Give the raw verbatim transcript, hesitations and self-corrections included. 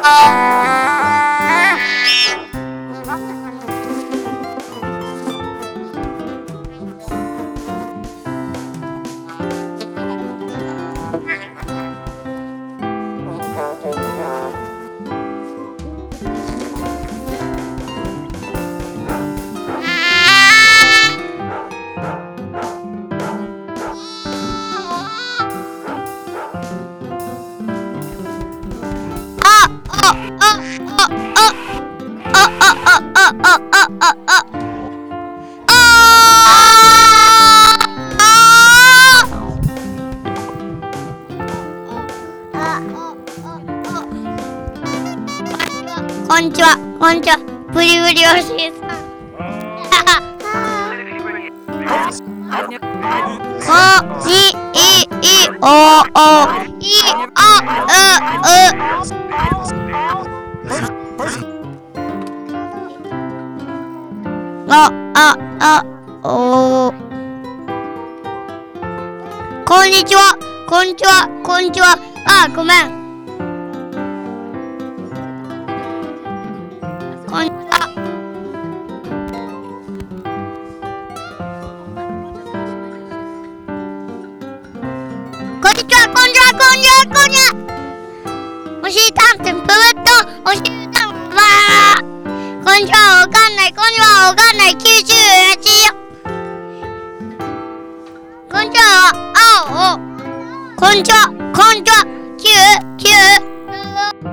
こんにちは、こんにちは、ブリブリおしいさん。こにいいおおいあううあああおこんにちは、こんにちは、こんにちは。あ、ごめん。こんにちは。こんにちは、こんにちは、こんにちは、こんにちは。おしりたんてんぷっと、おしりたんばー。こんにちは、わかんない、こんにちは、わかんない、きゅうじゅうはちよ。こんにちは、あお。こんにちは、こんにちは、きゅう、きゅう。